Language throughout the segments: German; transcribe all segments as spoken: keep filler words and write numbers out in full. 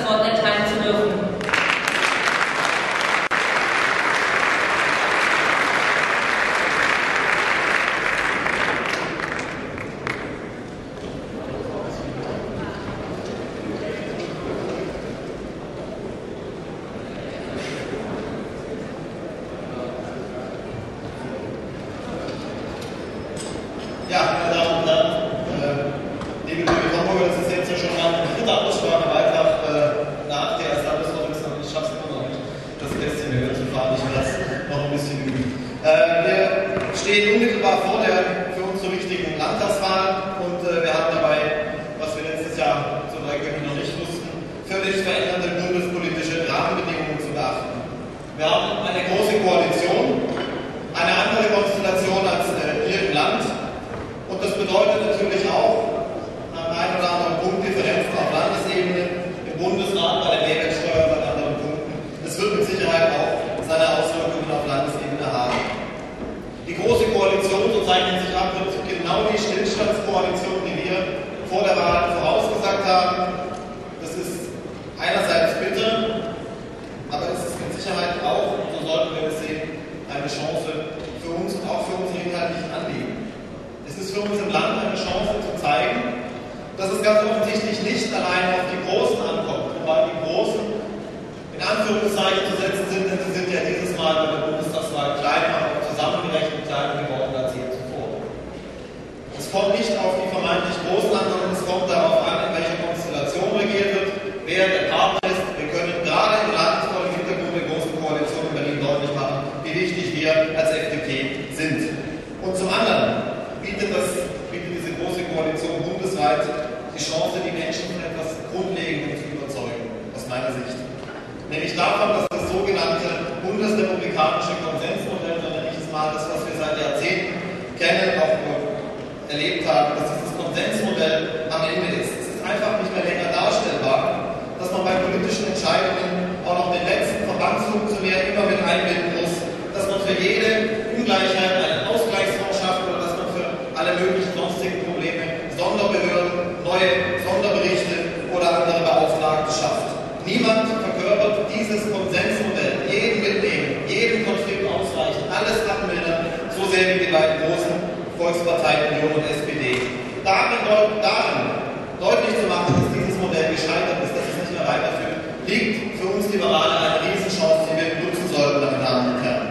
das Wort erteilen zu dürfen. Ja, meine Damen und Herren, äh, liebe Kollegen Hamburger, das ist jetzt ja schon mal ein dritter Aussprachewahltag äh, nach der als Landesvorsitzende, und ich schaffe es immer noch nicht, das Kästchen mir zu fahren, ich will das noch ein bisschen üben. Äh, wir stehen unmittelbar vor der für uns so wichtigen Landtagswahl und äh, wir haben dabei, was wir letztes Jahr so drei Köpfe noch nicht wussten, völlig veränderte bundespolitische Rahmenbedingungen zu beachten. Wir haben eine große Koalition, eine andere Konstellation als äh, hier im Land. Und das bedeutet natürlich auch an einem oder anderen Punkt Differenzen auf Landesebene, im Bundesrat, bei der Mehrwertsteuer und an anderen Punkten. Das wird mit Sicherheit auch seine Auswirkungen auf Landesebene haben. Die Große Koalition, so zeichnet sich ab, wird genau die Stillstandskoalition, die wir vor der Wahl vorausgesagt haben. Das ist einerseits bitter, aber es ist mit Sicherheit auch, so sollten wir es sehen, eine Chance für uns und auch für unsere inhaltlichen Anliegen. Es ist für uns im Land eine Chance zu zeigen, dass es ganz offensichtlich nicht allein auf die Großen ankommt, wobei die Großen in Anführungszeichen zu setzen sind, denn sie sind ja dieses Mal bei der Bundestagswahl kleiner, aber zusammengerechnet kleiner geworden als je zuvor. Es kommt nicht auf die vermeintlich Großen an, sondern es kommt darauf an, in welcher Konstellation regiert wird, wer der Partner ist. Wir können gerade im Land vor dem Hintergrund der Großen Koalition in Berlin deutlich machen, wie wichtig wir als F D P sind. Und zum anderen bietet, das, bietet diese große Koalition bundesweit die Chance, die Menschen von etwas Grundlegendem zu überzeugen, aus meiner Sicht. Nämlich davon, dass das sogenannte bundesrepublikanische Konsensmodell, so nenne ich es mal, das, was wir seit Jahrzehnten kennen, auch erlebt haben, dass dieses Konsensmodell am Ende ist. Es ist einfach nicht mehr länger darstellbar, dass man bei politischen Entscheidungen auch noch den letzten Verbandsfunktionär immer mit einbinden muss, dass man für jede Ungleichheit einen Ausgleichsfonds schafft oder dass man für alle möglichen sonstigen Probleme Sonderbehörden, neue Sonderberichte oder andere Beauftragte schafft. Niemand verkörpert dieses Konsensmodell, jeden mitnehmen, jeden Konflikt ausweichen, alles abmildern, so sehr wie die beiden großen Volksparteien Union und S P D. Darin, darin deutlich zu machen, dass dieses Modell gescheitert ist, dass es nicht mehr weiterführt, liegt für uns Liberale eine Riesenchance, die wir nutzen sollten, meine Damen und Herren.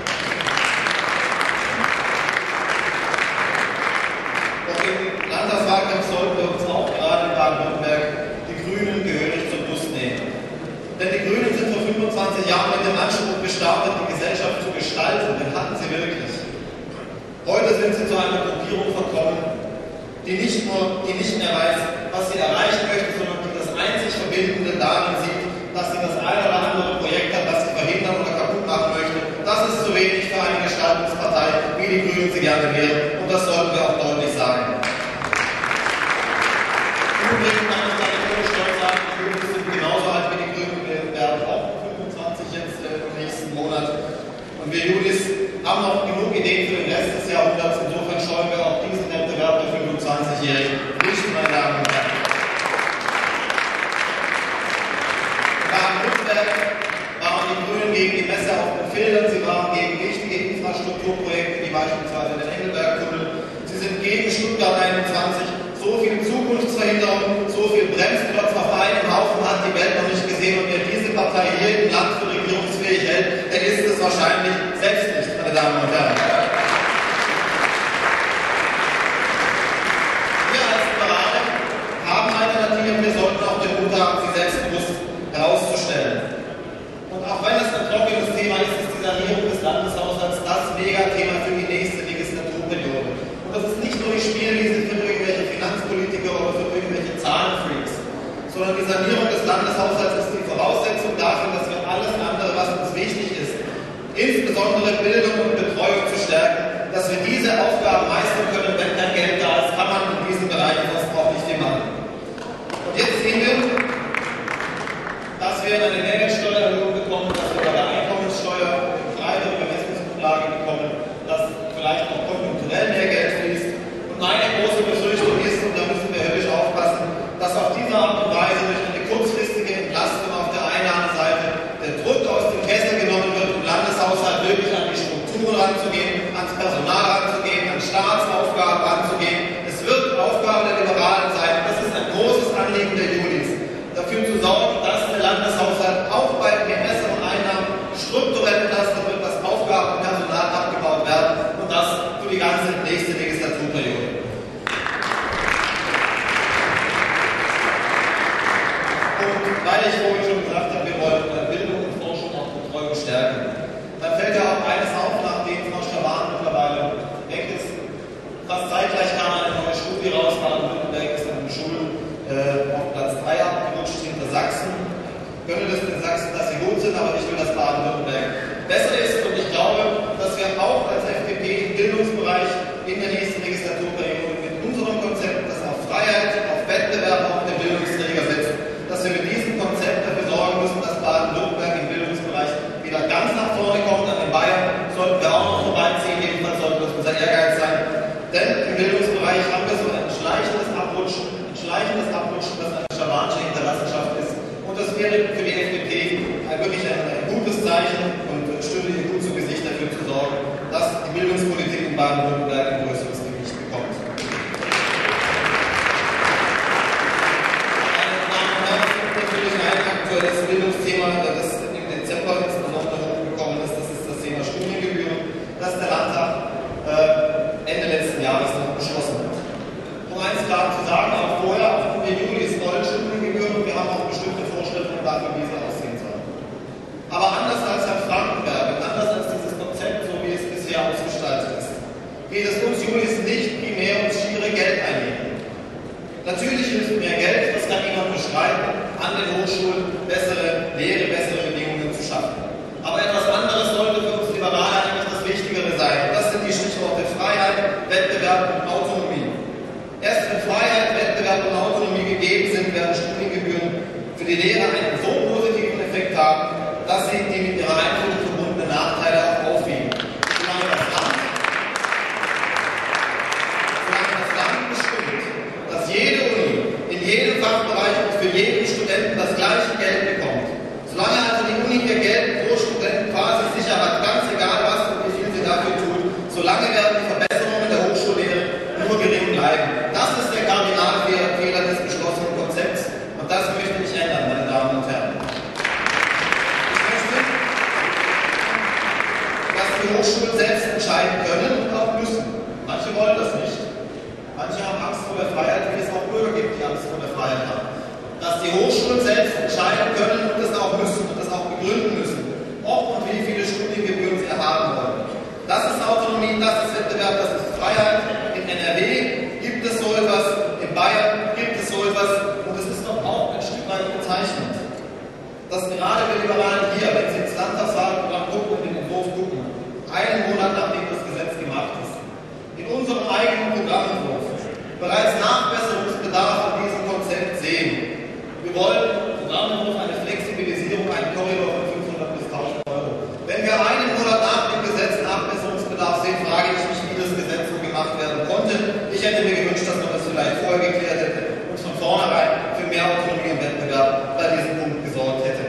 Im Landtagswahlkampf sollten wir uns auch gerade in Baden-Württemberg die Grünen gehörig zur Brust nehmen. Denn die Grünen sind vor fünfundzwanzig Jahren mit dem Anspruch gestartet, die Gesellschaft zu gestalten. Den hatten sie wirklich. Heute sind sie zu einer Gruppierung verkommen, die nicht nur, die nicht mehr weiß, was sie erreichen möchte, sondern die das einzig Verbindende darin sieht, dass sie das eine oder andere Projekt hat, das sie verhindern oder kaputt machen möchte. Das ist zu wenig für eine Gestaltungspartei, wie die Grünen sie gerne wären. Und das sollten wir auch deutlich sagen. Übrigens kann ich nicht stolz sagen, die Grünen sind genauso alt wie die Grünen. Wir werden auch fünfundzwanzig jetzt äh, im nächsten Monat. Und wir Judis haben noch genug Ideen für den Rest des Jahrhunderts. Insofern scheuen wir auch diesen Wettbewerb der fünfundzwanzigjährigen nicht, meine Damen und Herren. Baden-Württemberg waren die Grünen gegen die Messe auf den Feldern. Sie waren gegen wichtige Infrastrukturprojekte, wie beispielsweise den Engelberg-Tunnel. Sie sind gegen Stuttgart einundzwanzig. So viel Zukunftsverhinderung, so viel Bremsklotz auf einem Haufen hat die Welt noch nicht gesehen. Und wer diese Partei hier im Land für regierungsfähig hält, der ist es wahrscheinlich selbst nicht, meine Damen und Herren. Wir als Liberale haben Alternativen, wir sollten auch den Mut haben, sie selbstbewusst herauszustellen. Und auch wenn es ein trockenes Thema ist, ist die Sanierung des Landeshaushalts das Megathema für die nächste Legislaturperiode. Und das ist nicht nur die Spielwiese für irgendwelche Finanzpolitiker oder für irgendwelche Zahlenfreaks, sondern die Sanierung des Landeshaushalts ist die Voraussetzung dafür, dass wir alles andere, was uns wichtig ist, insbesondere Bildung und Betreuung zu stärken, dass wir diese Aufgaben meistern können. Wenn kein Geld da ist, kann man in diesen Bereichen sonst auch nicht viel machen. Und jetzt sehen wir, dass wir eine Mehrwertsteuererhöhung bekommen, dass wir bei der Einkommenssteuer breitere Bemessungsgrundlage bekommen, dass vielleicht auch konjunkturell mehr Geld fließt. Und meine große Befürchtung ist, und da müssen wir höllisch aufpassen, dass auf diese Art und Weise durch eine kurzfristige Entlastung ranzugehen, ans Personal ranzugehen, an Staatsaufgaben ranzugehen. Es wird Aufgabe der Liberalen sein, das ist ein großes Anliegen der Julis, dafür zu sorgen, dass der Landeshaushalt auch bei mehr besseren Einnahmen strukturell entlastet wird, dass Aufgaben und Personal abgebaut werden und das für die ganze nächste Legislaturperiode. Und weil ich vorhin schon gesagt habe, wir wollen Bildung und Forschung und Betreuung stärken, dann fällt ja auch eines auf, nachdem Frau Schawan mittlerweile weg ist. Fast zeitgleich kam eine neue Studie raus, Baden-Württemberg ist an den Schulen äh, auf Platz drei abgerutscht hinter Sachsen. Gönne das in Sachsen, dass sie gut sind, aber ich will, dass Baden-Württemberg besser ist. Und ich glaube, dass wir auch als F D P im Bildungsbereich in der nächsten Legislaturperiode mit unserem Konzept, das auf Freiheit, auf Wettbewerb, auf den Bildungsträger setzt, dass wir mit diesem Konzept dafür sorgen müssen, dass Baden-Württemberg im Bildungsbereich wieder ganz nach vorne kommt. An den Bayern sollten wir auch noch vorbeiziehen, jedenfalls sollte das unser Ehrgeiz sein. Denn im Bildungsbereich haben wir so ein schleichendes Abrutschen, ein schleichendes Abrutschen, das eine schawanische Hinterlassenschaft ist. Und das wäre für die F D P ein, wirklich ein, ein gutes Zeichen und stünde ihr gut zu Gesicht, dafür zu sorgen, dass die Bildungspolitik in Baden-Württemberg ein größeres Gewicht bekommt. Das Bildungsthema, das im Dezember insbesondere hochgekommen ist, das ist das Thema Studiengebühren, das der Landtag äh, Ende letzten Jahres noch beschlossen hat. Um eins klar zu sagen, auch vorher, aufgrund der Julis neuen Studiengebühren, wir haben auch bestimmte Vorstellungen dafür, wie sie aussehen sollen. Aber anders als Herr Frankenberg und anders als dieses Konzept, so wie es bisher ausgestaltet ist, geht es uns Julis nicht primär ums schiere Geld einnehmen. Natürlich hilft mehr Geld, das kann niemand bestreiten, an den Hochschulen bessere Lehre, bessere Bedingungen zu schaffen. Aber etwas anderes sollte für uns Liberale eigentlich das Wichtigere sein. Und das sind die Stichworte Freiheit, Wettbewerb und Autonomie. Erst wenn Freiheit, Wettbewerb und Autonomie gegeben sind, werden Studiengebühren für die Lehrer einen so positiven Effekt haben, dass sie die mit ihrer Einführung verbundenen Nachteile auch aufwiegen. Solange das Land, solange das Land bestimmt, dass jede Uni in jedem Fachbereich und für jeden Studenten das gleiche Geld bekommt. Solange also die Uni ihr Geld pro Studenten quasi sicher hat, ganz egal was und wie viel sie dafür tut, solange werden die Verbesserungen der Hochschullehre nur gering bleiben. Das ist der Kardinalfehler des beschlossenen Konzepts und das möchte ich ändern, meine Damen und Herren. Ich möchte, dass die Hochschulen selbst entscheiden können und auch müssen. Manche wollen das nicht. Manche haben Angst vor der Freiheit, wie es auch Bürger gibt, die Angst vor der Freiheit haben. Dass die Hochschulen selbst entscheiden können und das auch müssen und das auch begründen müssen, ob und wie viele Studiengebühren sie erhaben wollen. Das ist Autonomie, das ist Wettbewerb, das ist Freiheit. In N R W gibt es so etwas, in Bayern gibt es so etwas und es ist doch auch ein Stück weit bezeichnend, dass gerade wir Liberalen hier, wenn Sie ins Landtagswahlprogramm gucken und den Entwurf gucken, einen Monat nachdem das Gesetz gemacht ist, in unserem eigenen Programmentwurf bereits Nachbesserungsbedarf an diesem Konzept sehen. Wir wollen im Programmentwurf eine Flexibilisierung, einen Korridor von fünfhundert bis tausend Euro. Wenn wir einen Monat nach dem Gesetz Nachbesserungsbedarf sehen, frage ich mich, wie das Gesetz so gemacht werden konnte. Ich hätte mir gewünscht, dass man das vielleicht vorher geklärt hätte und von vornherein für mehr Autonomie und Wettbewerb bei diesem Punkt gesorgt hätte.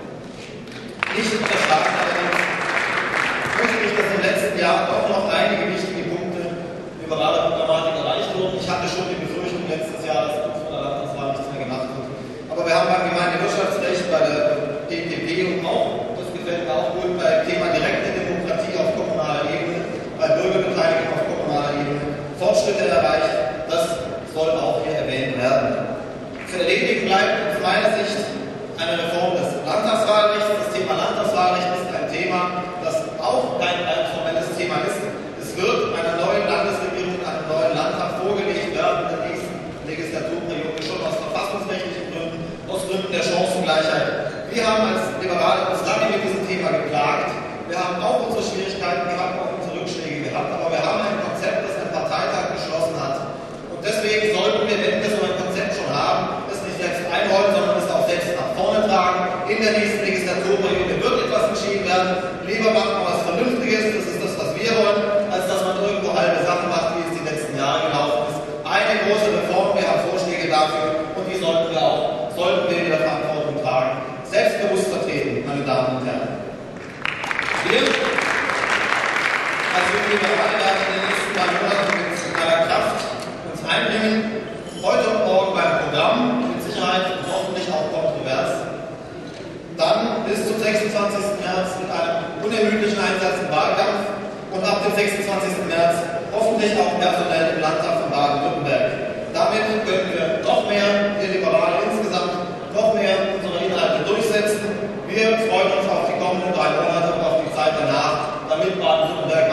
Nicht unterschlagen allerdings möchte ich, dass im letzten Jahr doch noch einige wichtige Punkte liberaler Programmatik erreicht wurden. Ich hatte schon die Befürchtung letztes Jahr, dass uns von der Landtagswahl nichts mehr gemacht wird. Aber wir haben beim Gemeindewirtschaftsrecht, bei der D P P und auch, das gefällt mir auch gut, beim Thema direkte Demokratie auf kommunaler Ebene, bei Bürgerbeteiligung auf kommunaler Ebene Fortschritte erreicht. Das soll auch hier erwähnt werden. Zu erledigen bleibt aus meiner Sicht eine Reform des Landtagswahlrechts. Das Thema Landtagswahlrecht ist ein Thema, das auch kein rein formelles Thema ist. Es wird einer neuen Landesregierung, einem neuen Landtag vorgelegt werden in der nächsten Legislaturperiode, schon aus verfassungsrechtlichen Gründen, aus Gründen der Chancengleichheit. Wir haben als Liberale uns lange mit diesem Thema geplagt. Wir haben auch unsere Schwierigkeiten gehabt, auch unsere Rückschläge gehabt, aber wir haben ein Konzept, das ein Parteitag beschlossen hat. Und deswegen sollten wir, wenn wir so ein Konzept schon haben, es nicht selbst einrollen, sondern es auch selbst nach vorne tragen. In der nächsten Legislaturperiode wird etwas Liberalen werden in den nächsten drei Monaten mit aller Kraft uns einbringen. Heute und morgen beim Programm, mit Sicherheit und hoffentlich auch kontrovers. Dann bis zum sechsundzwanzigsten März mit einem unermüdlichen Einsatz im Wahlkampf und ab dem sechsundzwanzigsten März hoffentlich auch personell im Landtag von Baden-Württemberg. Damit können wir noch mehr, wir Liberalen insgesamt, noch mehr unsere Inhalte durchsetzen. Wir freuen uns auf die kommenden drei Monate und auf die Zeit danach, damit Baden-Württemberg